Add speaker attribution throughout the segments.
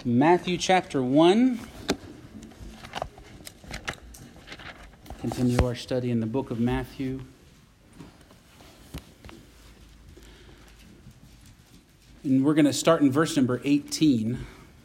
Speaker 1: Matthew chapter 1. Continue our study in the book of Matthew. And we're going to start in verse number 18.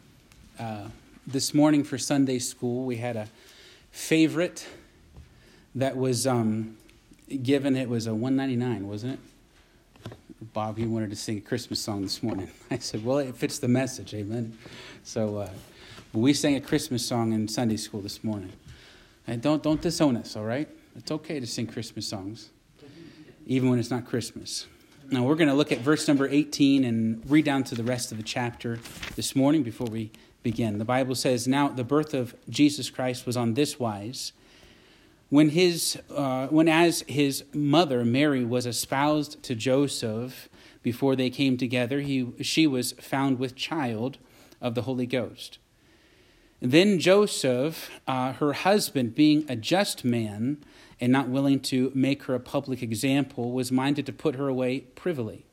Speaker 1: This morning for Sunday school, we had a favorite that was given. It was a $1.99, wasn't it? Bob, he wanted to sing a Christmas song this morning. I said, well, it fits the message, amen. So we sang a Christmas song in Sunday school this morning. And don't disown us, all right? It's okay to sing Christmas songs, even when it's not Christmas. Now, we're going to look at verse number 18 and read down to the rest of the chapter this morning before we begin. The Bible says, now the birth of Jesus Christ was on this wise. When as his mother Mary was espoused to Joseph, before they came together, she was found with child of the Holy Ghost. Then Joseph, her husband, being a just man and not willing to make her a public example, was minded to put her away privily.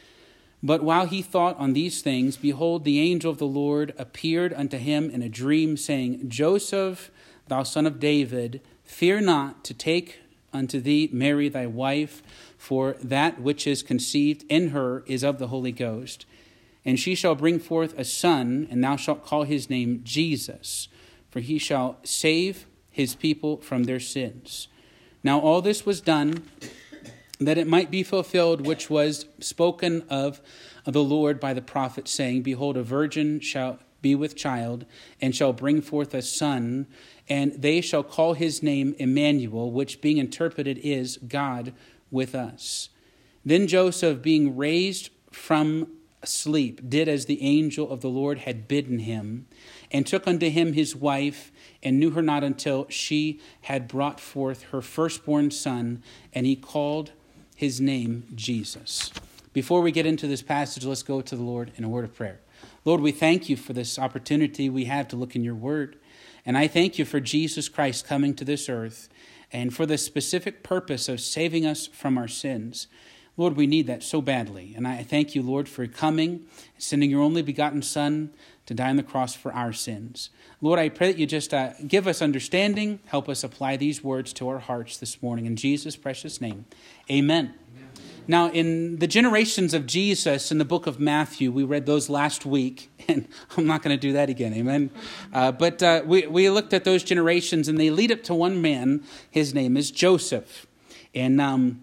Speaker 1: But while he thought on these things, behold, the angel of the Lord appeared unto him in a dream, saying, Joseph, thou son of David, fear not to take unto thee Mary thy wife, for that which is conceived in her is of the Holy Ghost. And she shall bring forth a son, and thou shalt call his name Jesus, for he shall save his people from their sins. Now all this was done, that it might be fulfilled, which was spoken of the Lord by the prophet, saying, behold, a virgin shall be with child, and shall bring forth a son, and they shall call his name Emmanuel, which being interpreted is God with us. Then Joseph, being raised from sleep, did as the angel of the Lord had bidden him, and took unto him his wife, and knew her not until she had brought forth her firstborn son, and he called his name Jesus. Before we get into this passage, let's go to the Lord in a word of prayer. Lord, we thank you for this opportunity we have to look in your word. And I thank you for Jesus Christ coming to this earth and for the specific purpose of saving us from our sins. Lord, we need that so badly. And I thank you, Lord, for coming, sending your only begotten Son to die on the cross for our sins. Lord, I pray that you just give us understanding, help us apply these words to our hearts this morning. In Jesus' precious name, amen. Now, in the generations of Jesus in the book of Matthew, we read those last week, and I'm not going to do that again, amen? But we looked at those generations, and they lead up to one man. His name is Joseph. And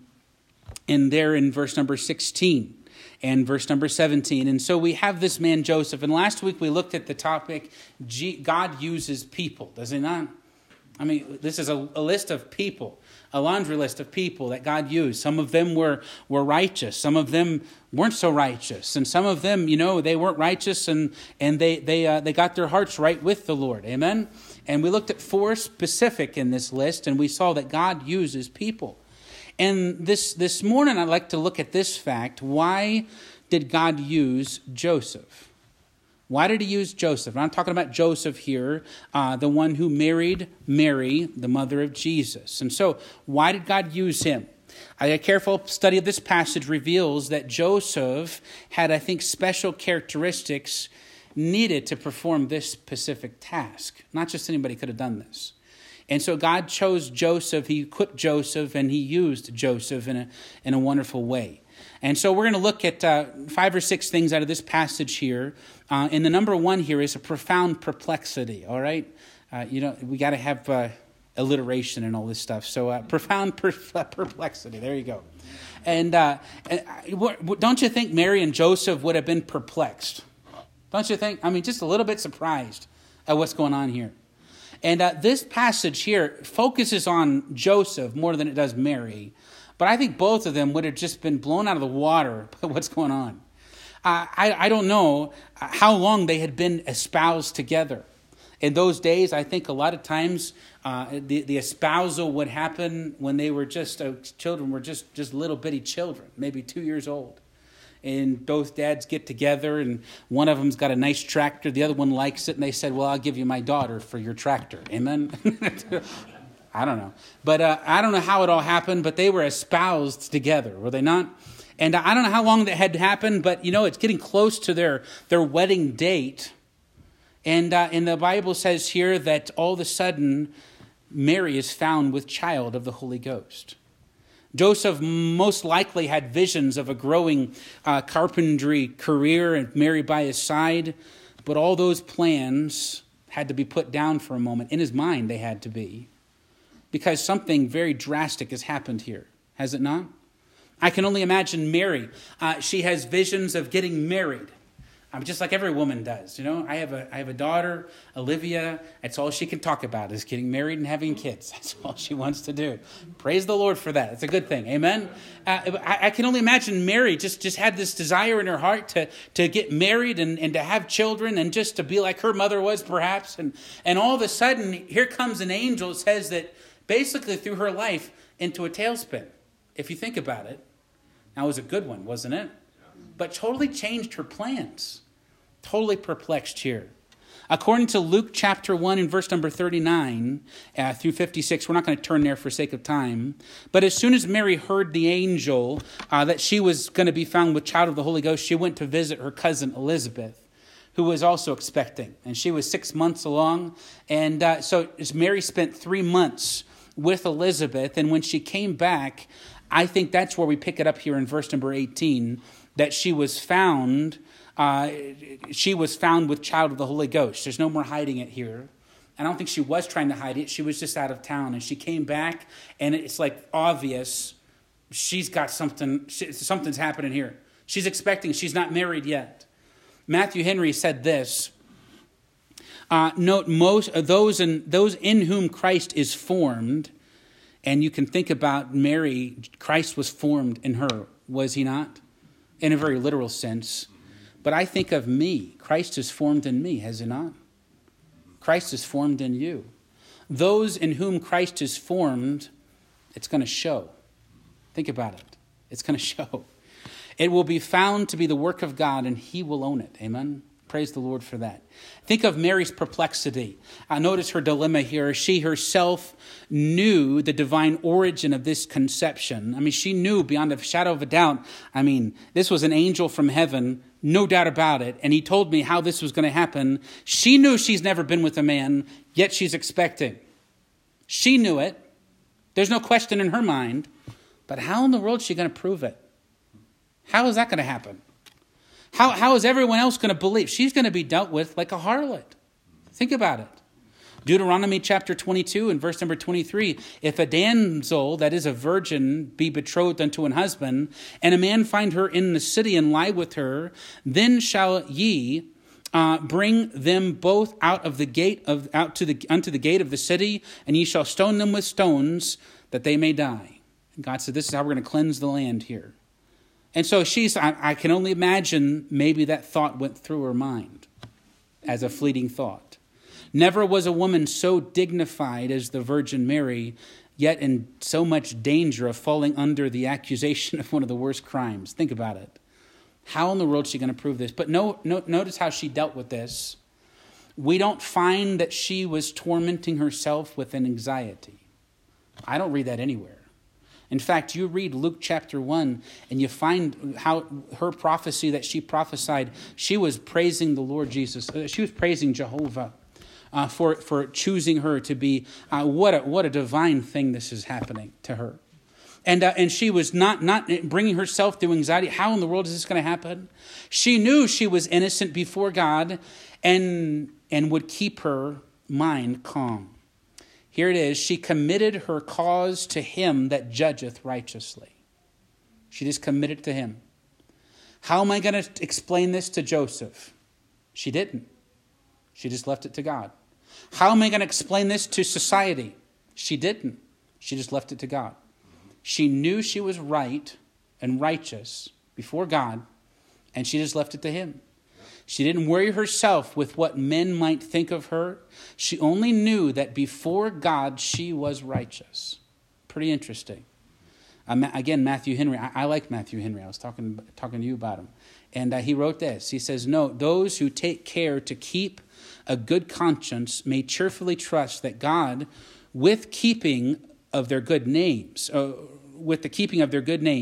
Speaker 1: there in verse number 16 and verse number 17. And so we have this man Joseph. And last week we looked at the topic, God uses people, does he not? I mean, this is a list of people, a laundry list of people that God used. Some of them were righteous. Some of them weren't so righteous. And some of them, they weren't righteous and they got their hearts right with the Lord. Amen? And we looked at 4 specific in this list, and we saw that God uses people. And this morning I'd like to look at this fact. Why did God use Joseph? Why did he use Joseph? And I'm talking about Joseph here, the one who married Mary, the mother of Jesus. And so, why did God use him? A careful study of this passage reveals that Joseph had, I think, special characteristics needed to perform this specific task. Not just anybody could have done this. And so God chose Joseph, he equipped Joseph, and he used Joseph in a wonderful way. And so we're going to look at 5 or 6 things out of this passage here. And the number 1 here is a profound perplexity, all right? We got to have alliteration and all this stuff. So profound perplexity, there you go. And don't you think Mary and Joseph would have been perplexed? Don't you think? I mean, just a little bit surprised at what's going on here. And this passage here focuses on Joseph more than it does Mary. But I think both of them would have just been blown out of the water by what's going on. I don't know how long they had been espoused together. In those days, I think a lot of times the espousal would happen when they were just children, were just little bitty children, maybe 2 years old. And both dads get together, and one of them's got a nice tractor. The other one likes it, and they said, well, I'll give you my daughter for your tractor. Amen? I don't know. But I don't know how it all happened, but they were espoused together, were they not? And I don't know how long that had happened, but, it's getting close to their wedding date. And the Bible says here that all of a sudden, Mary is found with child of the Holy Ghost. Joseph most likely had visions of a growing carpentry career and Mary by his side, but all those plans had to be put down for a moment. In his mind, they had to be, because something very drastic has happened here, has it not? I can only imagine Mary. She has visions of getting married. Just like every woman does, I have a daughter, Olivia. That's all she can talk about is getting married and having kids. That's all she wants to do. Praise the Lord for that. It's a good thing. Amen. I can only imagine Mary just had this desire in her heart to get married and to have children and just to be like her mother was, perhaps. And all of a sudden, here comes an angel that says that basically threw her life into a tailspin. If you think about it, now it was a good one, wasn't it? But totally changed her plans. Totally perplexed here. According to Luke chapter 1 and verse number 39 through 56, we're not going to turn there for sake of time. But as soon as Mary heard the angel that she was going to be found with child of the Holy Ghost, she went to visit her cousin Elizabeth, who was also expecting. And she was 6 months along. And so Mary spent 3 months with Elizabeth. And when she came back, I think that's where we pick it up here in verse number 18, that she was found with child of the Holy Ghost. There's no more hiding it here. I don't think she was trying to hide it. She was just out of town. And she came back, and it's like obvious she's got something's happening here. She's expecting. She's not married yet. Matthew Henry said this. Note, most of those in whom Christ is formed, and you can think about Mary, Christ was formed in her, was he not? In a very literal sense. But I think of me. Christ is formed in me, has he not? Christ is formed in you. Those in whom Christ is formed, it's going to show. Think about it. It's going to show. It will be found to be the work of God, and he will own it. Amen? Praise the Lord for that. Think of Mary's perplexity. Notice her dilemma here. She herself knew the divine origin of this conception. She knew beyond a shadow of a doubt. This was an angel from heaven, no doubt about it. And he told me how this was going to happen. She knew she's never been with a man, yet she's expecting. She knew it. There's no question in her mind. But how in the world is she going to prove it? How is that going to happen? How is everyone else going to believe? She's going to be dealt with like a harlot. Think about it. Deuteronomy chapter 22 and verse number 23. If a damsel, that is a virgin, be betrothed unto an husband, and a man find her in the city and lie with her, then shall ye bring them both out of the gate unto the gate of the city, and ye shall stone them with stones, that they may die. And God said, this is how we're going to cleanse the land here. And so I can only imagine maybe that thought went through her mind as a fleeting thought. Never was a woman so dignified as the Virgin Mary, yet in so much danger of falling under the accusation of one of the worst crimes. Think about it. How in the world is she going to prove this? But notice how she dealt with this. We don't find that she was tormenting herself with an anxiety. I don't read that anywhere. In fact, you read Luke chapter 1 and you find how her prophecy that she prophesied, she was praising the Lord Jesus. She was praising Jehovah for choosing her to be, what a divine thing this is happening to her. And she was not bringing herself through anxiety. How in the world is this going to happen? She knew she was innocent before God and would keep her mind calm. Here it is. She committed her cause to him that judgeth righteously. She just committed to him. How am I going to explain this to Joseph? She didn't. She just left it to God. How am I going to explain this to society? She didn't. She just left it to God. She knew she was right and righteous before God, and she just left it to him. She didn't worry herself with what men might think of her. She only knew that before God, she was righteous. Pretty interesting. Again, Matthew Henry. I like Matthew Henry. I was talking to you about him. And he wrote this. He says, no, those who take care to keep a good conscience may cheerfully trust that God, with keeping of their good names,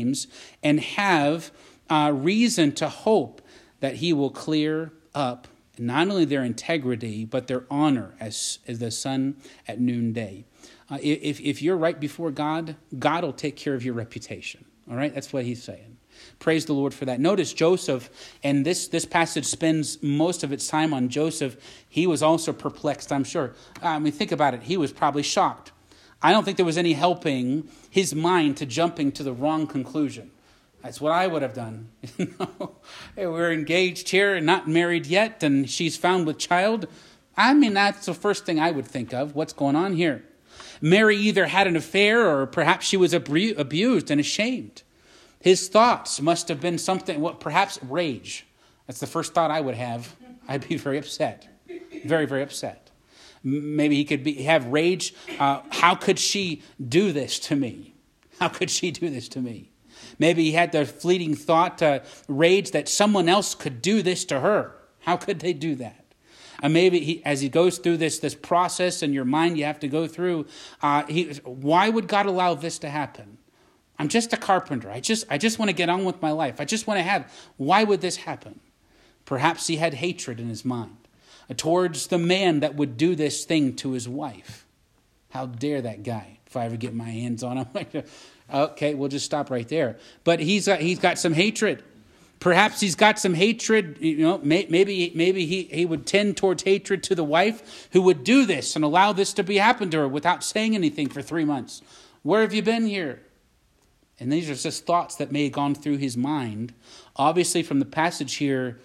Speaker 1: and have reason to hope that he will clear up not only their integrity, but their honor as the sun at noonday. If you're right before God, God will take care of your reputation. All right, that's what he's saying. Praise the Lord for that. Notice Joseph, and this passage spends most of its time on Joseph. He was also perplexed, I'm sure. Think about it. He was probably shocked. I don't think there was any helping his mind to jumping to the wrong conclusion. That's what I would have done. Hey, we're engaged here and not married yet, and she's found with child. That's the first thing I would think of. What's going on here? Mary either had an affair or perhaps she was abused and ashamed. His thoughts must have been something, perhaps rage. That's the first thought I would have. I'd be very upset. Very, very upset. Maybe he could have rage. How could she do this to me? How could she do this to me? Maybe he had the fleeting thought, rage, that someone else could do this to her. How could they do that? And maybe as he goes through this process in your mind you have to go through, why would God allow this to happen? I'm just a carpenter. I just want to get on with my life. Why would this happen? Perhaps he had hatred in his mind towards the man that would do this thing to his wife. How dare that guy, if I ever get my hands on him. Okay, we'll just stop right there. But he's got some hatred. Perhaps he's got some hatred. Maybe he would tend towards hatred to the wife who would do this and allow this to happen to her without saying anything for 3 months. Where have you been here? And these are just thoughts that may have gone through his mind. Obviously, from the passage here,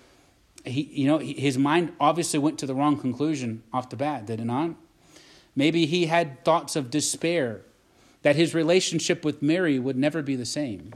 Speaker 1: his mind obviously went to the wrong conclusion off the bat, did it not? Maybe he had thoughts of despair, that his relationship with Mary would never be the same.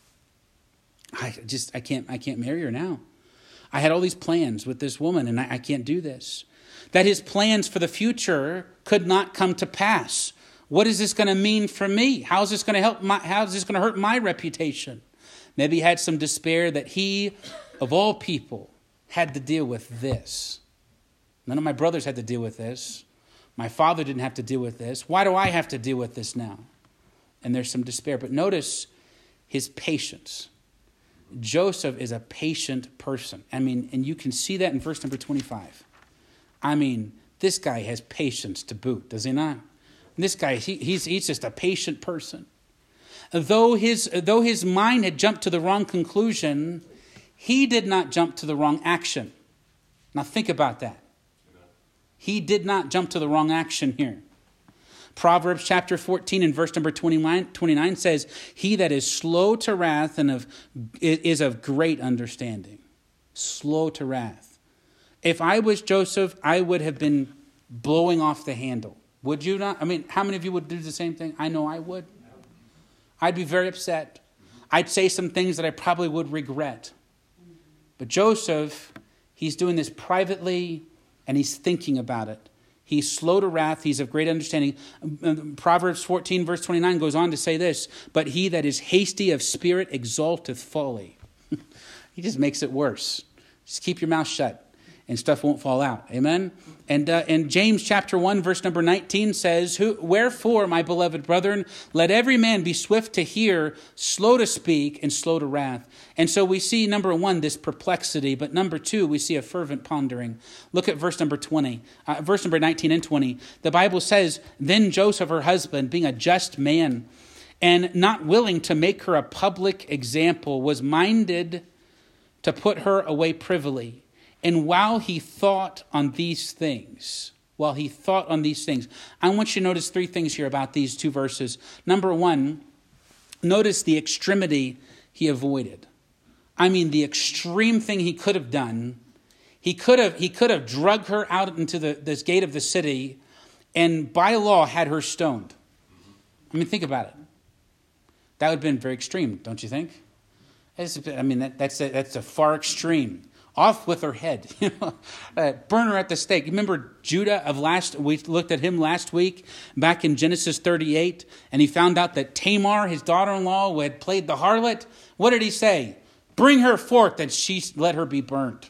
Speaker 1: I can't marry her now. I had all these plans with this woman, and I can't do this. That his plans for the future could not come to pass. What is this going to mean for me? How is this going to help? How is this going to hurt my reputation? Maybe he had some despair that he, of all people, had to deal with this. None of my brothers had to deal with this. My father didn't have to deal with this. Why do I have to deal with this now? And there's some despair. But notice his patience. Joseph is a patient person. And you can see that in verse number 25. This guy has patience to boot, does he not? This guy, he's just a patient person. Though his mind had jumped to the wrong conclusion, he did not jump to the wrong action. Now think about that. He did not jump to the wrong action here. Proverbs chapter 14 and verse number 29 says, he that is slow to wrath and is of great understanding. Slow to wrath. If I was Joseph, I would have been blowing off the handle. Would you not? How many of you would do the same thing? I know I would. I'd be very upset. I'd say some things that I probably would regret. But Joseph, he's doing this privately and he's thinking about it. He's slow to wrath. He's of great understanding. Proverbs 14 verse 29 goes on to say this, but he that is hasty of spirit exalteth folly. He just makes it worse. Just keep your mouth shut and stuff won't fall out. Amen? And James chapter 1 verse number 19 says, wherefore, my beloved brethren, let every man be swift to hear, slow to speak, and slow to wrath. And so we see, number 1, this perplexity, but number 2, we see a fervent pondering. Look at verse number 19 and 20. The Bible says, then Joseph, her husband, being a just man, and not willing to make her a public example, was minded to put her away privily. And while he thought on these things, I want you to notice 3 things here about these 2 verses. Number 1, notice the extremity he avoided. The extreme thing he could have done. He could have dragged her out into this gate of the city and by law had her stoned. Think about it. That would have been very extreme, don't you think? That's a far extreme. Off with her head. Burn her at the stake. Remember Judah we looked at him last week back in Genesis 38, and he found out that Tamar, his daughter-in-law, had played the harlot. What did he say? Bring her forth, and let her be burnt.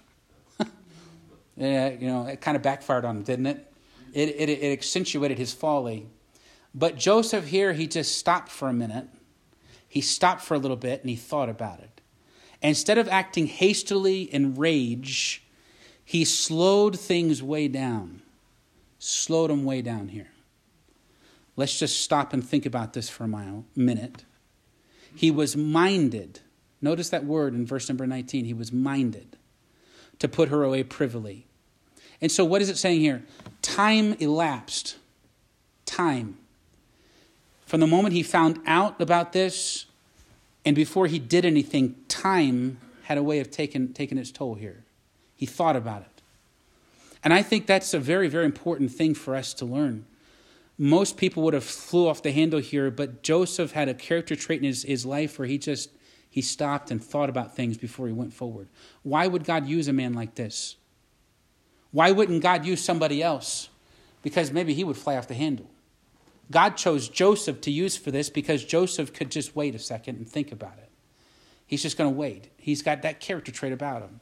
Speaker 1: It kind of backfired on him, didn't it? It accentuated his folly. But Joseph here, he just stopped for a minute. He stopped for a little bit, and he thought about it. Instead of acting hastily in rage, He slowed things way down. Slowed them way down here. Let's just stop and think about this for a minute. He was minded. Notice that word in verse number 19. He was minded to put her away privily. And so what is it saying here? Time elapsed. Time. From the moment he found out about this and before he did anything, time had a way of taking its toll here. He thought about it. And I think that's a very, very important thing for us to learn. Most people would have flew off the handle here, but Joseph had a character trait in his life where he stopped and thought about things before he went forward. Why would God use a man like this? Why wouldn't God use somebody else? Because maybe he would fly off the handle. God chose Joseph to use for this because Joseph could just wait a second and think about it. He's just going to wait. He's got that character trait about him.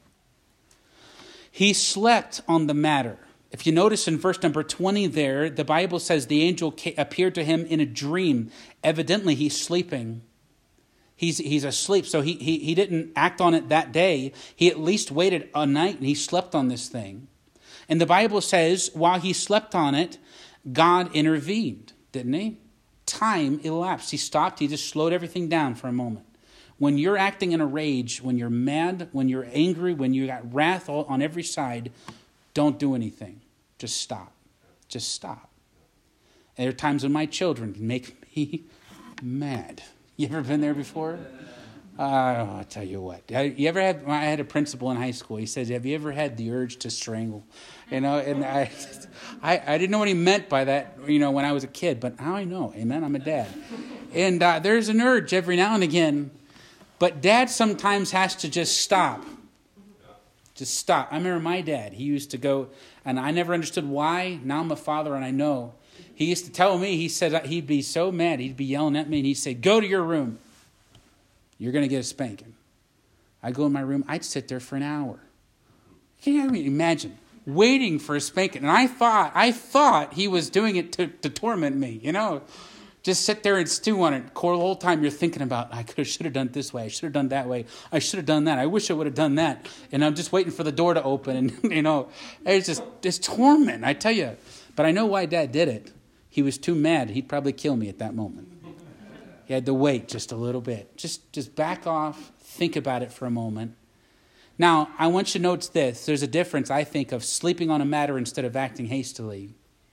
Speaker 1: He slept on the matter. If you notice in verse number 20 there, the Bible says the angel appeared to him in a dream. Evidently, he's sleeping. He's asleep, so he didn't act on it that day. He at least waited a night and he slept on this thing. And the Bible says while he slept on it, God intervened, didn't he? Time elapsed. He stopped. He just slowed everything down for a moment. When you're acting in a rage, when you're mad, when you're angry, when you got wrath on every side, don't do anything. Just stop. Just stop. And there are times when my children make me mad. You ever been there before? I'll tell you what. You ever had? I had a principal in high school. He says, "Have you ever had the urge to strangle?" And I didn't know what he meant by that. When I was a kid, but now I know. Amen. I'm a dad, and there's an urge every now and again. But Dad sometimes has to just stop. Just stop. I remember my dad. He used to go, and I never understood why. Now I'm a father, and I know. He used to tell me. He said he'd be so mad. He'd be yelling at me, and he'd say, "Go to your room. You're going to get a spanking." I'd go in my room. I'd sit there for an hour. Can you imagine waiting for a spanking? And I thought he was doing it to torment me, Just sit there and stew on it. The whole time you're thinking about, I should have done it this way. I should have done that way. I should have done that. I wish I would have done that. And I'm just waiting for the door to open. And, it's torment, I tell you. But I know why Dad did it. He was too mad. He'd probably kill me at that moment. He had to wait just a little bit. Just back off. Think about it for a moment. Now, I want you to notice this. There's a difference, I think, of sleeping on a matter instead of acting hastily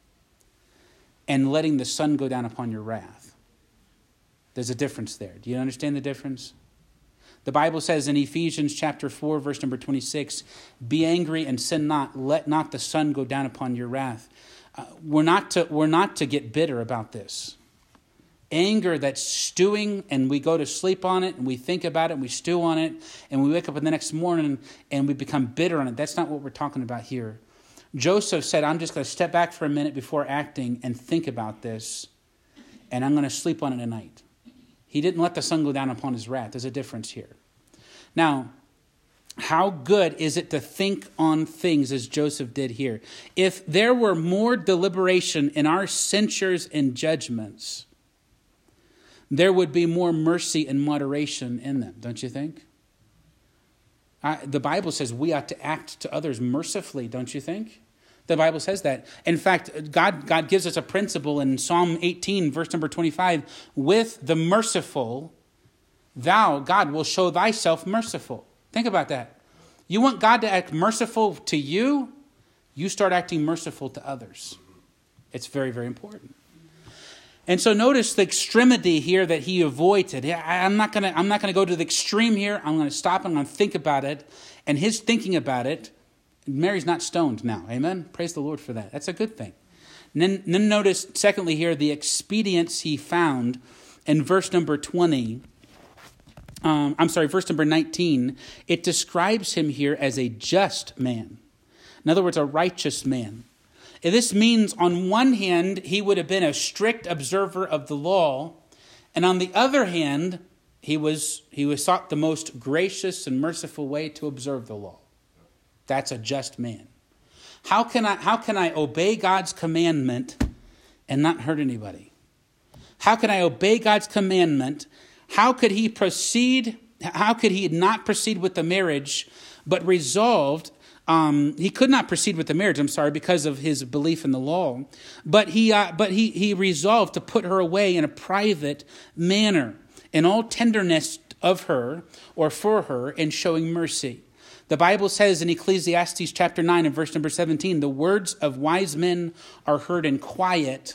Speaker 1: and letting the sun go down upon your wrath. There's a difference there. Do you understand the difference? The Bible says in Ephesians chapter 4, verse number 26, "Be angry and sin not. Let not the sun go down upon your wrath." We're not to get bitter about this. Anger that's stewing, and we go to sleep on it, and we think about it, and we stew on it, and we wake up the next morning, and we become bitter on it. That's not what we're talking about here. Joseph said, I'm just going to step back for a minute before acting and think about this, and I'm going to sleep on it tonight. He didn't let the sun go down upon his wrath. There's a difference here. Now, how good is it to think on things as Joseph did here? If there were more deliberation in our censures and judgments, there would be more mercy and moderation in them, don't you think? The Bible says we ought to act to others mercifully, don't you think? The Bible says that. In fact, God gives us a principle in Psalm 18, verse number 25. With the merciful, thou, God, will show thyself merciful. Think about that. You want God to act merciful to you? You start acting merciful to others. It's very, very important. And so notice the extremity here that he avoided. I'm not going to go to the extreme here. I'm going to stop. I'm going to think about it. And his thinking about it, Mary's not stoned now. Amen? Praise the Lord for that. That's a good thing. And then notice, secondly here, the expedience he found in verse number 20. Verse number 19. It describes him here as a just man. In other words, a righteous man. And this means, on one hand, he would have been a strict observer of the law, and on the other hand, he was sought the most gracious and merciful way to observe the law. That's a just man. How can I obey God's commandment and not hurt anybody? How can I obey God's commandment? How could he proceed? How could he not proceed with the marriage, but resolved He could not proceed with the marriage, because of his belief in the law. But he resolved to put her away in a private manner, in all tenderness of her or for her, and showing mercy. The Bible says in Ecclesiastes chapter 9 and verse number 17, the words of wise men are heard in quiet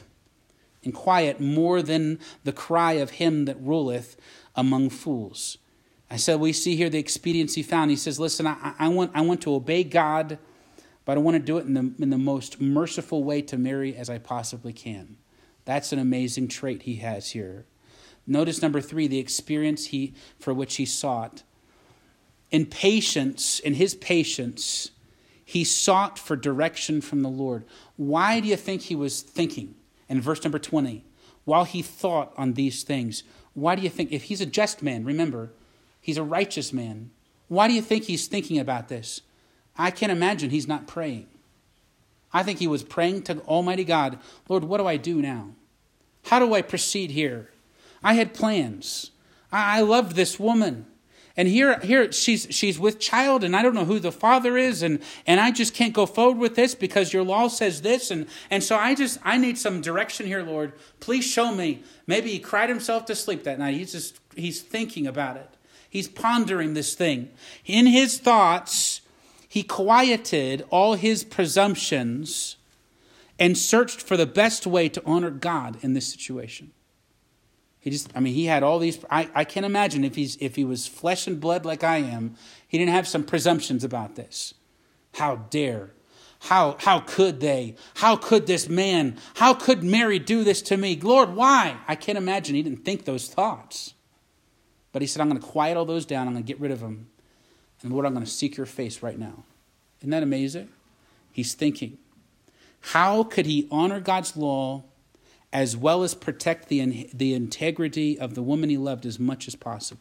Speaker 1: more than the cry of him that ruleth among fools. I said, we see here the expediency found. He says, listen, I want to obey God, but I want to do it in the most merciful way to Mary as I possibly can. That's an amazing trait he has here. Notice number 3, the experience for which he sought. In his patience, he sought for direction from the Lord. Why do you think he was thinking? In verse number 20, while he thought on these things, why do you think, if he's a just man, remember, he's a righteous man, why do you think he's thinking about this? I can't imagine he's not praying. I think he was praying to Almighty God, Lord, what do I do now? How do I proceed here? I had plans. I loved this woman. And here she's with child, and I don't know who the father is, and I just can't go forward with this because your law says this, and so I need some direction here, Lord. Please show me. Maybe he cried himself to sleep that night. He's thinking about it. He's pondering this thing. In his thoughts, he quieted all his presumptions and searched for the best way to honor God in this situation. He had all these. I can't imagine if he was flesh and blood like I am, he didn't have some presumptions about this. How dare? How could they? How could this man? How could Mary do this to me? Lord, why? I can't imagine he didn't think those thoughts. But he said, I'm going to quiet all those down. I'm going to get rid of them. And Lord, I'm going to seek your face right now. Isn't that amazing? He's thinking. How could he honor God's law as well as protect the integrity of the woman he loved as much as possible?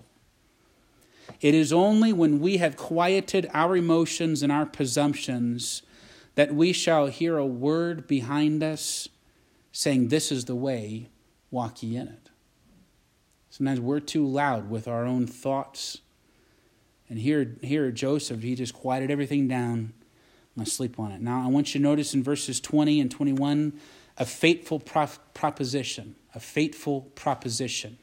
Speaker 1: It is only when we have quieted our emotions and our presumptions that we shall hear a word behind us saying, this is the way, walk ye in it. Sometimes we're too loud with our own thoughts. And here Joseph, he just quieted everything down. I'm going to sleep on it. Now I want you to notice in verses 20 and 21, a fateful proposition. A fateful proposition.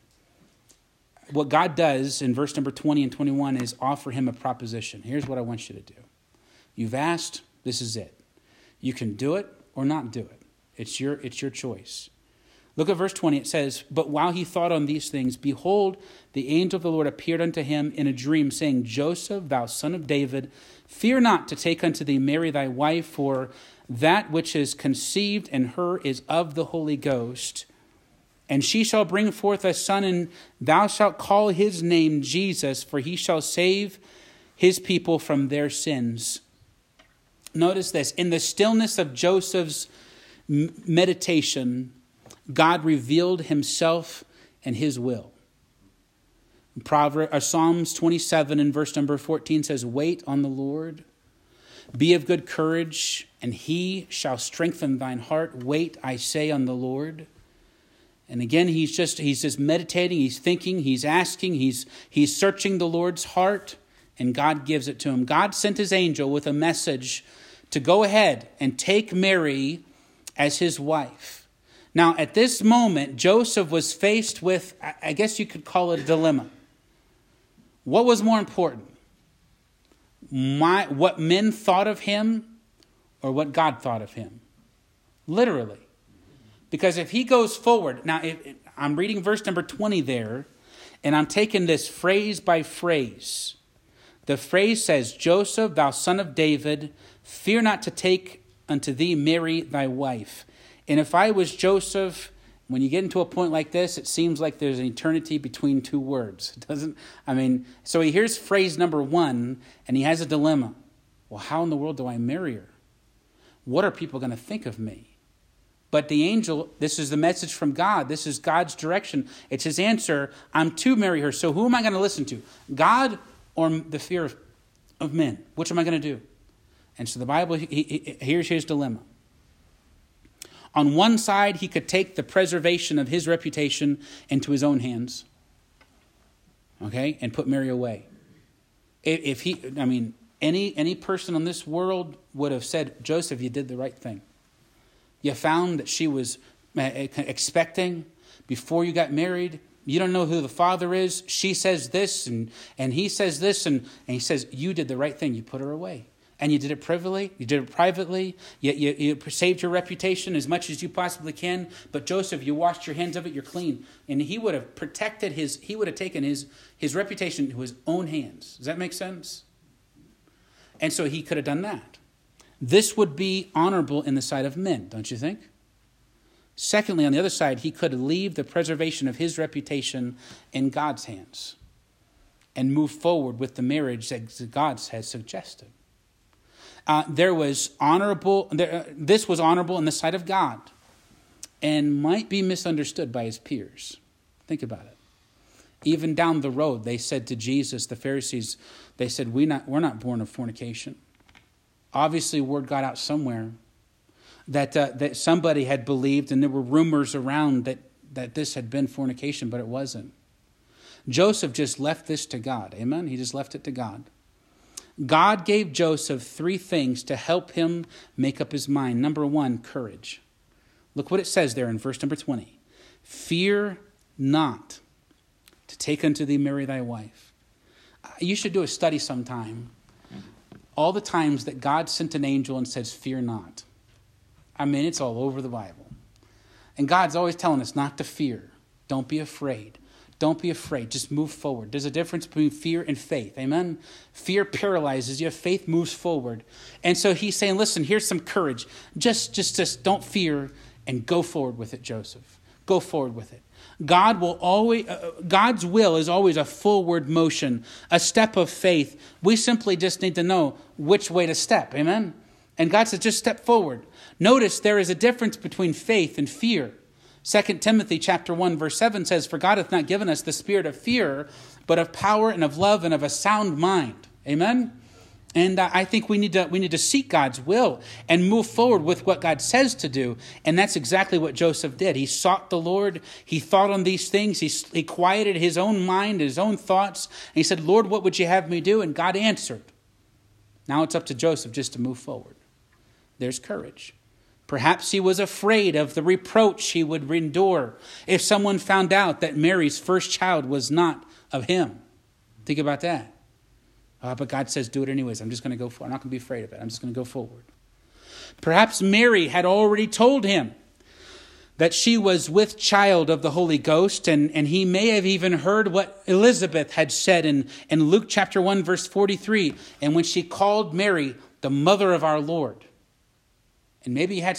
Speaker 1: What God does in verse number 20 and 21 is offer him a proposition. Here's what I want you to do. You've asked, this is it. You can do it or not do it. It's your choice. Look at verse 20. It says, but while he thought on these things, behold, the angel of the Lord appeared unto him in a dream, saying, Joseph, thou son of David, fear not to take unto thee Mary thy wife, for that which is conceived in her is of the Holy Ghost. And she shall bring forth a son, and thou shalt call his name Jesus, for he shall save his people from their sins. Notice this. In the stillness of Joseph's meditation, God revealed himself and his will. Psalms 27 and verse number 14 says, wait on the Lord. Be of good courage, and he shall strengthen thine heart. Wait, I say, on the Lord. And again, he's just meditating, he's thinking, he's asking, he's searching the Lord's heart, and God gives it to him. God sent his angel with a message to go ahead and take Mary as his wife. Now, at this moment, Joseph was faced with, I guess you could call it a dilemma. What was more important? What men thought of him or what God thought of him? Literally. Because if he goes forward, now I'm reading verse number 20 there, and I'm taking this phrase by phrase. The phrase says, Joseph, thou son of David, fear not to take unto thee Mary thy wife. And if I was Joseph, when you get into a point like this, it seems like there's an eternity between two words. It doesn't, so he hears phrase number 1, and he has a dilemma. Well, how in the world do I marry her? What are people going to think of me? But the angel, this is the message from God. This is God's direction. It's his answer. I'm to marry her. So who am I going to listen to? God or the fear of men? Which am I going to do? And so the Bible, here's his dilemma. On one side, he could take the preservation of his reputation into his own hands. Okay? And put Mary away. Any person in this world would have said, Joseph, you did the right thing. You found that she was expecting before you got married. You don't know who the father is. She says this and he says this. And he says, you did the right thing. You put her away. And you did it privately. You did it privately. You saved your reputation as much as you possibly can. But Joseph, you washed your hands of it. You're clean. And he would have protected he would have taken his reputation into his own hands. Does that make sense? And so he could have done that. This would be honorable in the sight of men, don't you think? Secondly, on the other side, he could leave the preservation of his reputation in God's hands and move forward with the marriage that God has suggested. This was honorable in the sight of God and might be misunderstood by his peers. Think about it. Even down the road, they said to Jesus, the Pharisees, they said, we're not born of fornication. Obviously, word got out somewhere that somebody had believed, and there were rumors around that this had been fornication, but it wasn't. Joseph just left this to God. Amen? He just left it to God. God gave Joseph 3 things to help him make up his mind. Number 1, courage. Look what it says there in verse number 20. Fear not to take unto thee Mary thy wife. You should do a study sometime. All the times that God sent an angel and says, fear not. I mean, it's all over the Bible. And God's always telling us not to fear. Don't be afraid. Don't be afraid. Just move forward. There's a difference between fear and faith. Amen? Fear paralyzes you. Faith moves forward. And so he's saying, listen, here's some courage. Just don't fear and go forward with it, Joseph. Go forward with it. God's will is always a forward motion, a step of faith. We simply just need to know which way to step. Amen? And God says, just step forward. Notice there is a difference between faith and fear. 2 Timothy chapter 1 verse 7 says, for God hath not given us the spirit of fear, but of power and of love and of a sound mind. Amen? And I think we need to seek God's will and move forward with what God says to do. And that's exactly what Joseph did. He sought the Lord. He thought on these things. He quieted his own mind, his own thoughts. And he said, Lord, what would you have me do? And God answered. Now it's up to Joseph just to move forward. There's courage. Perhaps he was afraid of the reproach he would endure if someone found out that Mary's first child was not of him. Think about that. But God says, do it anyways. I'm just going to go forward. I'm not going to be afraid of it. I'm just going to go forward. Perhaps Mary had already told him that she was with child of the Holy Ghost, and he may have even heard what Elizabeth had said in Luke chapter 1, verse 43, and when she called Mary the mother of our Lord. And maybe he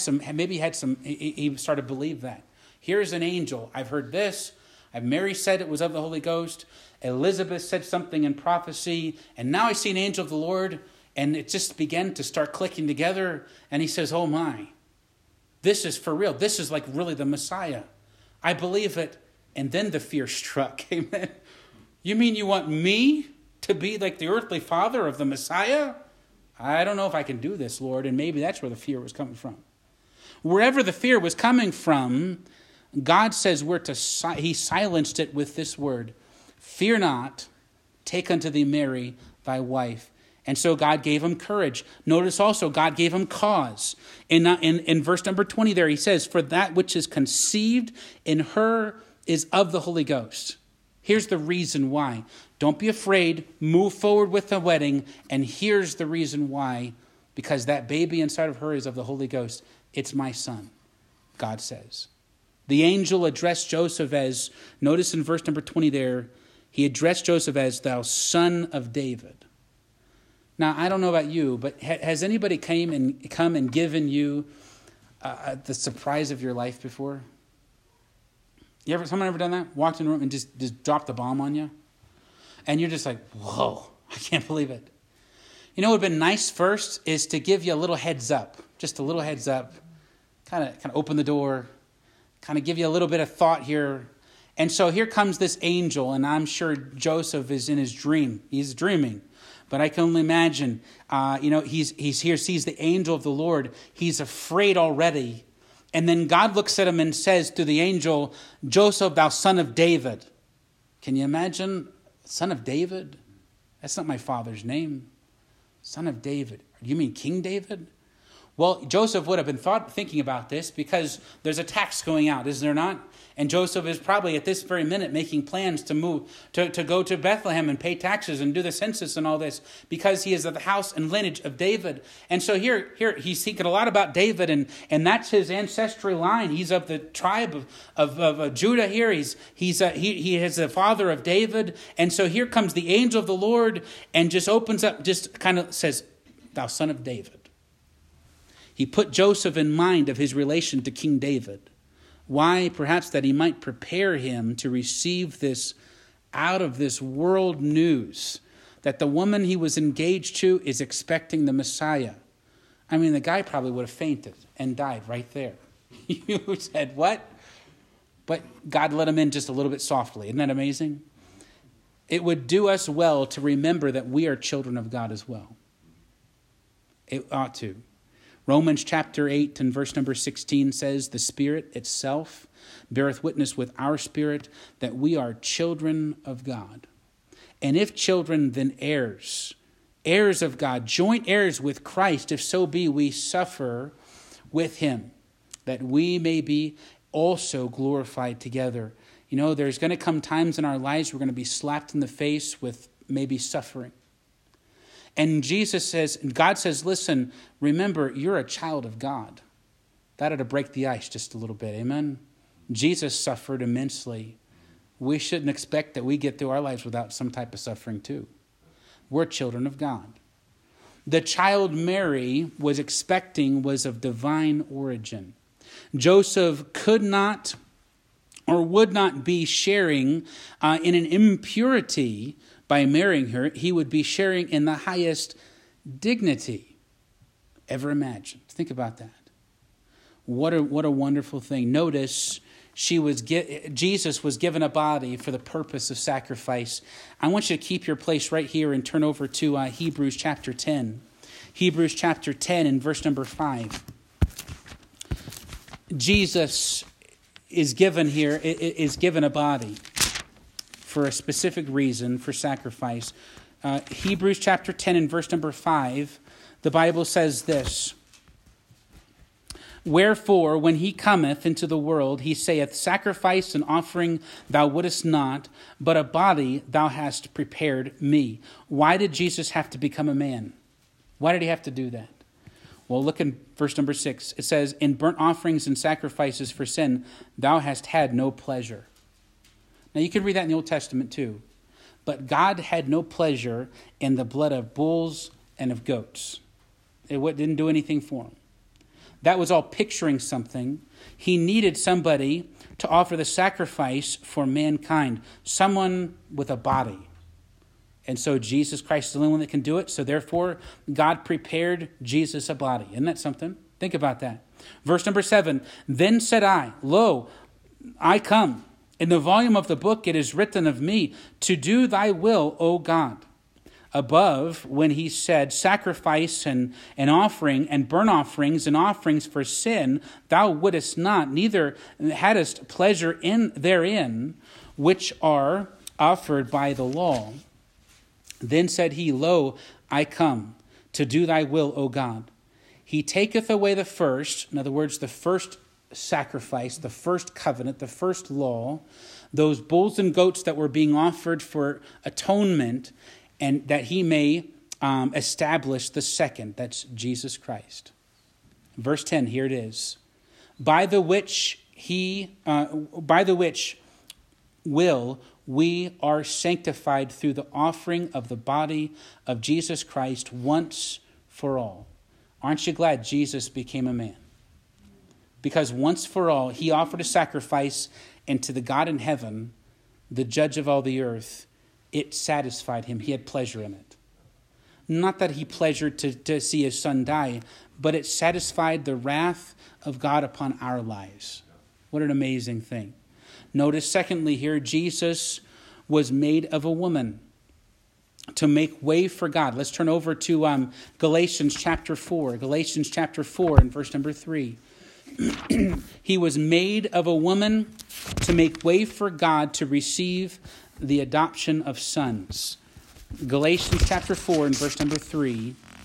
Speaker 1: started to believe that. Here's an angel. I've heard this. Mary said it was of the Holy Ghost. Elizabeth said something in prophecy. And now I see an angel of the Lord. And it just began to start clicking together. And he says, oh my, this is for real. This is like really the Messiah. I believe it. And then the fear struck. Amen. You mean you want me to be like the earthly father of the Messiah? I don't know if I can do this, Lord. And maybe that's where the fear was coming from. Wherever the fear was coming from, God says he silenced it with this word. Fear not, take unto thee Mary, thy wife. And so God gave him courage. Notice also God gave him cause. In verse number 20 there, he says, for that which is conceived in her is of the Holy Ghost. Here's the reason why. Don't be afraid. Move forward with the wedding. And here's the reason why. Because that baby inside of her is of the Holy Ghost. It's my son, God says. The angel addressed Joseph as, notice in verse number 20 there, he addressed Joseph as thou son of David. Now, I don't know about you, but has anybody come and given you the surprise of your life before? Someone ever done that? Walked in a room and just dropped the bomb on you? And you're just like, whoa, I can't believe it. You know what would have been nice first is to give you a little heads up. Just a little heads up. Kind of open the door. Kind of give you a little bit of thought here. And so here comes this angel, and I'm sure Joseph is in his dream. He's dreaming. But I can only imagine, he's here, sees the angel of the Lord. He's afraid already. And then God looks at him and says to the angel, Joseph, thou son of David. Can you imagine? Son of David? That's not my father's name. Son of David. Do you mean King David? Well, Joseph would have been thinking about this because there's a tax going out, is there not? And Joseph is probably at this very minute making plans to move, to go to Bethlehem and pay taxes and do the census and all this because he is of the house and lineage of David. And so here he's thinking a lot about David, and that's his ancestry line. He's of the tribe of Judah here. He is the father of David. And so here comes the angel of the Lord and just opens up, just kind of says, "Thou son of David." He put Joseph in mind of his relation to King David. Why? Perhaps that he might prepare him to receive this out of this world news that the woman he was engaged to is expecting the Messiah. I mean, the guy probably would have fainted and died right there. You said, what? But God let him in just a little bit softly. Isn't that amazing? It would do us well to remember that we are children of God as well. It ought to. Romans chapter 8 and verse number 16 says, "The Spirit itself beareth witness with our spirit that we are children of God. And if children, then heirs, heirs of God, joint heirs with Christ, if so be we suffer with him, that we may be also glorified together." You know, there's going to come times in our lives we're going to be slapped in the face with maybe suffering. And God says, listen, remember, you're a child of God. That ought to break the ice just a little bit. Amen. Jesus suffered immensely. We shouldn't expect that we get through our lives without some type of suffering too. We're children of God. The child Mary was expecting was of divine origin. Joseph could not or would not be sharing in an impurity by marrying her. He would be sharing in the highest dignity ever imagined. Think about that. What a wonderful thing. Notice Jesus was given a body for the purpose of sacrifice. I want you to keep your place right here and turn over to Hebrews chapter 10. Hebrews chapter 10 and verse number 5. Jesus is given here, is given a body for a specific reason, for sacrifice. Hebrews chapter 10 and verse number 5, the Bible says this: "Wherefore, when he cometh into the world, he saith, Sacrifice and offering thou wouldest not, but a body thou hast prepared me." Why did Jesus have to become a man? Why did he have to do that? Well, look in verse number 6. It says, "In burnt offerings and sacrifices for sin, thou hast had no pleasure." Now, you can read that in the Old Testament too. But God had no pleasure in the blood of bulls and of goats. It didn't do anything for him. That was all picturing something. He needed somebody to offer the sacrifice for mankind, someone with a body. And so Jesus Christ is the only one that can do it. So therefore, God prepared Jesus a body. Isn't that something? Think about that. Verse number 7, "Then said I, Lo, I come. In the volume of the book it is written of me, to do thy will, O God." Above, when he said, "Sacrifice and offering and burnt offerings and offerings for sin, thou wouldest not, neither hadst pleasure therein, which are offered by the law. Then said he, Lo, I come, to do thy will, O God. He taketh away the first," in other words, the first sacrifice, the first covenant, the first law, those bulls and goats that were being offered for atonement, and that he may establish the second, that's Jesus Christ. Verse 10, here it is. By the which will we are sanctified through the offering of the body of Jesus Christ once for all. Aren't you glad Jesus became a man? Because once for all, he offered a sacrifice, and to the God in heaven, the judge of all the earth, it satisfied him. He had pleasure in it. Not that he pleasured to see his son die, but it satisfied the wrath of God upon our lives. What an amazing thing. Notice, secondly, here, Jesus was made of a woman to make way for God. Let's turn over to Galatians chapter 4. Galatians chapter 4 and verse number 3. He was made of a woman to make way for God to receive the adoption of sons. Galatians chapter 4 and verse number 3.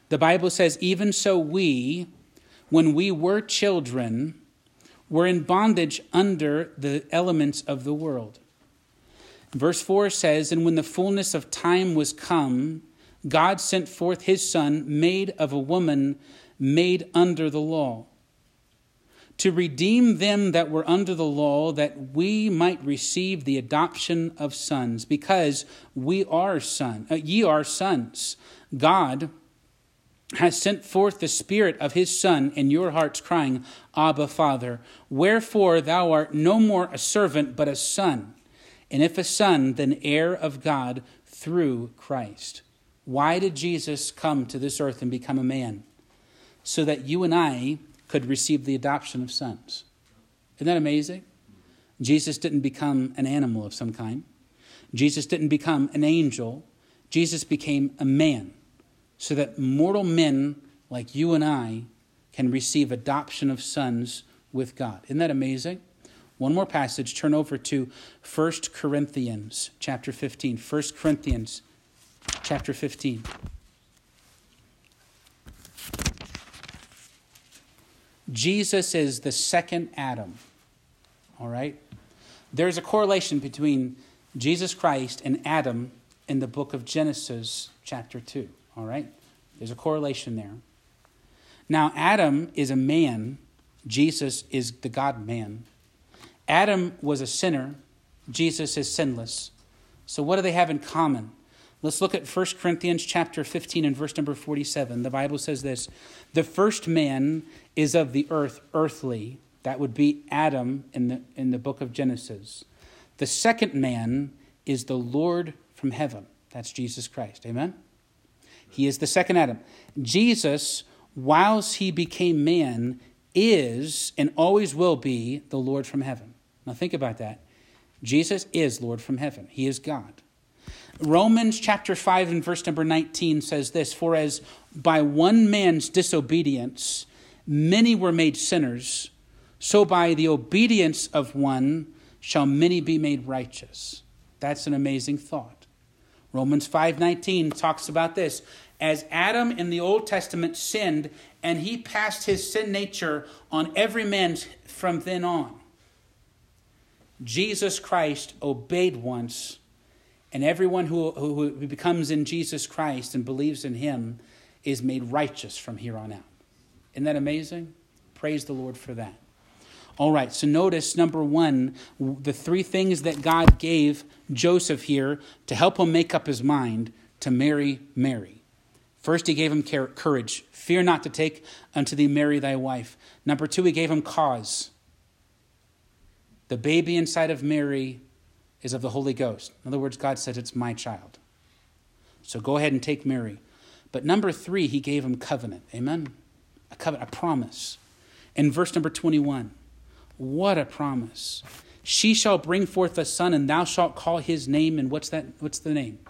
Speaker 1: The Bible says, even so we, when we were children, were in bondage under the elements of the world. Verse 4 says, and when the fullness of time was come, God sent forth his Son, made of a woman, made under the law, to redeem them that were under the law, that we might receive the adoption of sons, because ye are sons. God has sent forth the Spirit of his Son in your hearts, crying, Abba, Father. Wherefore thou art no more a servant, but a son. And if a son, then heir of God through Christ. Why did Jesus come to this earth and become a man? So that you and I could receive the adoption of sons. Isn't that amazing? Jesus didn't become an animal of some kind. Jesus didn't become an angel. Jesus became a man, so that mortal men like you and I can receive adoption of sons with God. Isn't that amazing? One more passage. Turn over to 1 Corinthians chapter 15. 1 Corinthians chapter 15. Jesus is the second Adam. All right? There's a correlation between Jesus Christ and Adam in the book of Genesis chapter 2. All right? There's a correlation there. Now, Adam is a man. Jesus is the God-man. Adam was a sinner. Jesus is sinless. So what do they have in common? Let's look at 1 Corinthians chapter 15 and verse number 47. The Bible says this, the first man is of the earth, earthly. That would be Adam in the book of Genesis. The second man is the Lord from heaven. That's Jesus Christ. Amen? He is the second Adam. Jesus, whilst he became man, is and always will be the Lord from heaven. Now think about that. Jesus is Lord from heaven. He is God. Romans chapter 5 and verse number 19 says this, for as by one man's disobedience many were made sinners, so by the obedience of one shall many be made righteous. That's an amazing thought. Romans 5:19 talks about this. As Adam in the Old Testament sinned, and he passed his sin nature on every man from then on, Jesus Christ obeyed once, and everyone who becomes in Jesus Christ and believes in him is made righteous from here on out. Isn't that amazing? Praise the Lord for that. All right, so notice, number one, the three things that God gave Joseph here to help him make up his mind to marry Mary. First, he gave him courage. Fear not to take unto thee Mary thy wife. Number two, he gave him cause. The baby inside of Mary is of the Holy Ghost. In other words, God said, it's my child. So go ahead and take Mary. But number three, he gave him covenant. Amen? A covenant, a promise. In verse number 21, what a promise. She shall bring forth a son, and thou shalt call his name. And what's that? What's the name?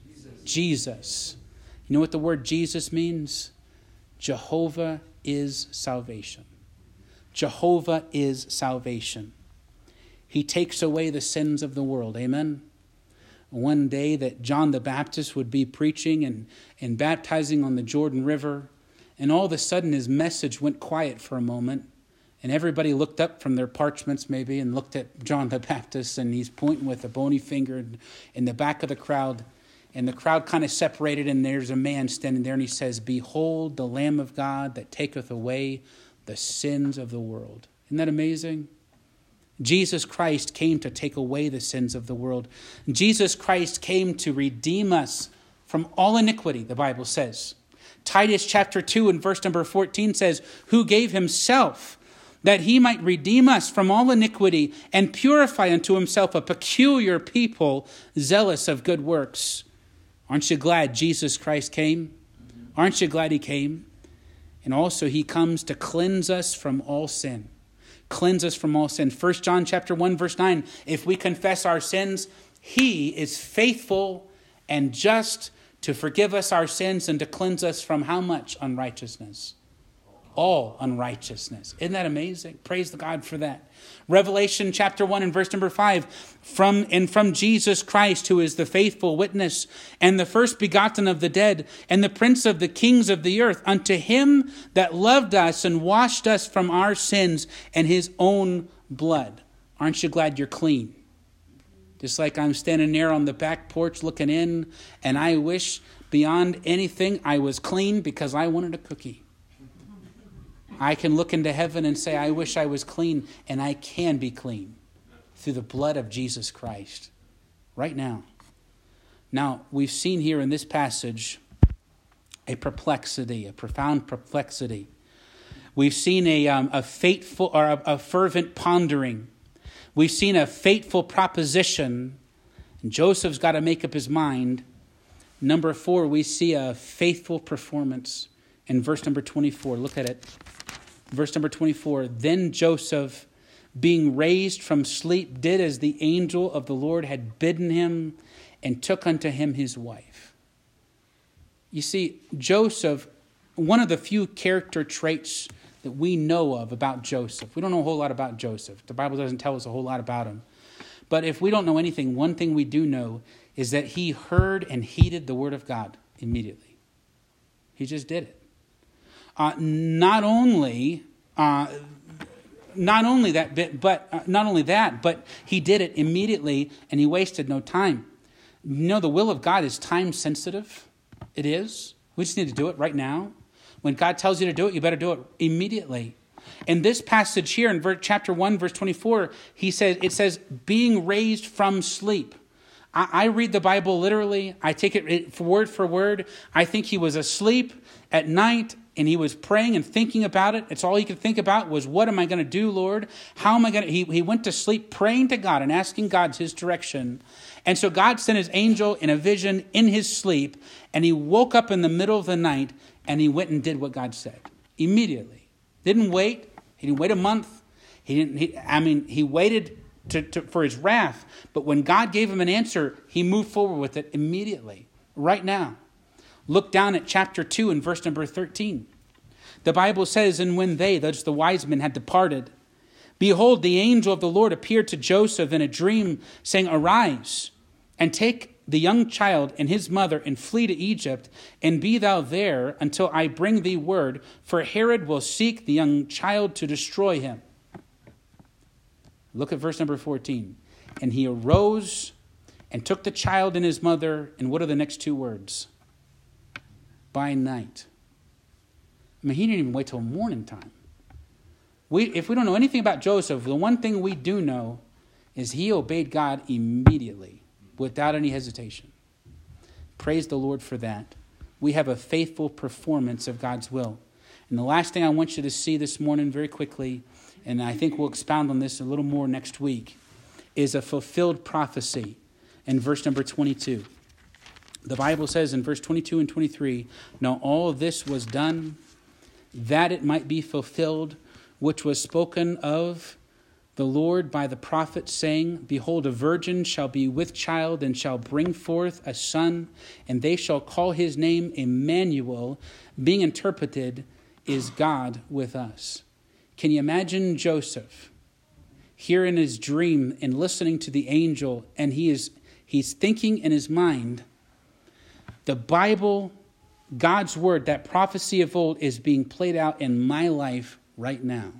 Speaker 1: Jesus. You know what the word Jesus means? Jehovah is salvation. Jehovah is salvation. He takes away the sins of the world. Amen? One day that John the Baptist would be preaching and baptizing on the Jordan River, and all of a sudden his message went quiet for a moment, and everybody looked up from their parchments maybe and looked at John the Baptist, and he's pointing with a bony finger in the back of the crowd. And the crowd kind of separated, and there's a man standing there, and he says, behold the Lamb of God that taketh away the sins of the world. Isn't that amazing? Jesus Christ came to take away the sins of the world. Jesus Christ came to redeem us from all iniquity, the Bible says. Titus chapter 2 and verse number 14 says, who gave himself that he might redeem us from all iniquity and purify unto himself a peculiar people zealous of good works. Aren't you glad Jesus Christ came? Aren't you glad he came? And also he comes to cleanse us from all sin. Cleanse us from all sin. 1 John chapter 1 verse 9, if we confess our sins, he is faithful and just to forgive us our sins and to cleanse us from how much unrighteousness? all unrighteousness. Isn't that amazing? Praise God for that. Revelation chapter 1 and verse number 5, from Jesus Christ, who is the faithful witness and the first begotten of the dead and the prince of the kings of the earth, unto him that loved us and washed us from our sins and his own blood. Aren't you glad you're clean? Just like I'm standing there on the back porch looking in, and I wish beyond anything I was clean because I wanted a cookie. I can look into heaven and say, I wish I was clean, and I can be clean through the blood of Jesus Christ right now. Now, we've seen here in this passage a perplexity, a profound perplexity. We've seen a fateful or a fervent pondering. We've seen a fateful proposition, and Joseph's got to make up his mind. Number 4, we see a faithful performance in verse number 24. Look at it. Verse number 24, then Joseph, being raised from sleep, did as the angel of the Lord had bidden him, and took unto him his wife. You see, Joseph, one of the few character traits that we know of about Joseph. We don't know a whole lot about Joseph. The Bible doesn't tell us a whole lot about him. But if we don't know anything, one thing we do know is that he heard and heeded the word of God immediately. He just did it. Not only that, but he did it immediately, and he wasted no time. You know, the will of God is time sensitive. It is. We just need to do it right now. When God tells you to do it, you better do it immediately. In this passage here in chapter 1, verse 24, it says, being raised from sleep. I read the Bible literally. I take it word for word. I think he was asleep at night, and he was praying and thinking about it. It's all he could think about was, what am I going to do, Lord? How am I going to... He went to sleep praying to God and asking God his direction. And so God sent his angel in a vision in his sleep, and he woke up in the middle of the night, and he went and did what God said immediately. Didn't wait. He didn't wait a month. He waited for his wrath. But when God gave him an answer, he moved forward with it immediately, right now. Look down at chapter 2 and verse number 13. The Bible says, and when they, that's the wise men, had departed, behold, the angel of the Lord appeared to Joseph in a dream, saying, arise, and take the young child and his mother, and flee to Egypt, and be thou there until I bring thee word, for Herod will seek the young child to destroy him. Look at verse number 14. And he arose and took the child and his mother, and what are the next two words? By night. I mean, he didn't even wait till morning time. If we don't know anything about Joseph, the one thing we do know is he obeyed God immediately, without any hesitation. Praise the Lord for that. We have a faithful performance of God's will. And the last thing I want you to see this morning very quickly, and I think we'll expound on this a little more next week, is a fulfilled prophecy in verse number 22. The Bible says in verse 22 and 23, now all this was done that it might be fulfilled, which was spoken of the Lord by the prophet, saying, behold, a virgin shall be with child and shall bring forth a son, and they shall call his name Emmanuel, being interpreted, is God with us. Can you imagine Joseph here in his dream and listening to the angel, and he's thinking in his mind, the Bible, God's word, that prophecy of old is being played out in my life right now.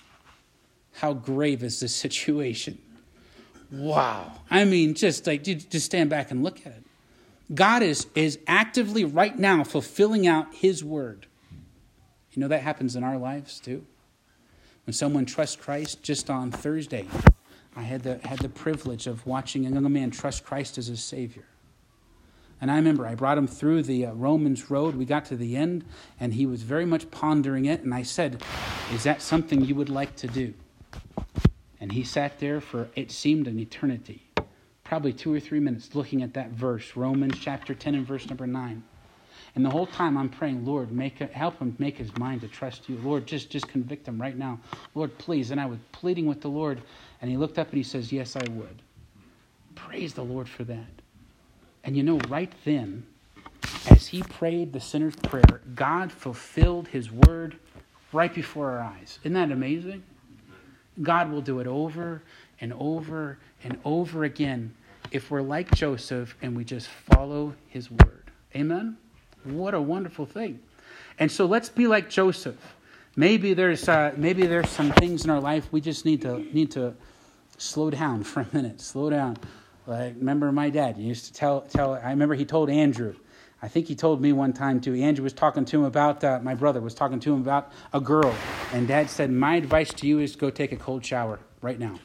Speaker 1: How grave is this situation? Wow. I mean, just stand back and look at it. God is actively right now fulfilling out his word. You know, that happens in our lives too. When someone trusts Christ, just on Thursday, I had the privilege of watching a young man trust Christ as his Savior. And I remember I brought him through the Romans road. We got to the end, and he was very much pondering it. And I said, is that something you would like to do? And he sat there for, it seemed, an eternity. Probably 2 or 3 minutes looking at that verse, Romans chapter 10 and verse number 9. And the whole time I'm praying, Lord, help him make his mind to trust you. Lord, just convict him right now. Lord, please. And I was pleading with the Lord. And he looked up and he says, yes, I would. Praise the Lord for that. And you know, right then, as he prayed the sinner's prayer, God fulfilled his word right before our eyes. Isn't that amazing? God will do it over and over and over again if we're like Joseph and we just follow his word. Amen? What a wonderful thing. And so let's be like Joseph. Maybe there's some things in our life we just need to slow down for a minute. Slow down. Like, remember my dad, he used to tell, I remember he told Andrew, I think he told me one time too, Andrew was talking to him about, my brother was talking to him about a girl. And Dad said, my advice to you is go take a cold shower right now.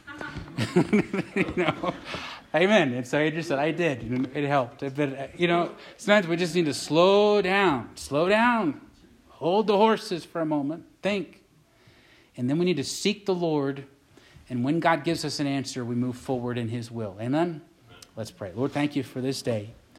Speaker 1: Amen. And so Andrew said, I did. And it helped. But, sometimes we just need to slow down. Hold the horses for a moment. Think. And then we need to seek the Lord. And when God gives us an answer, we move forward in his will. Amen? Let's pray. Lord, thank you for this day.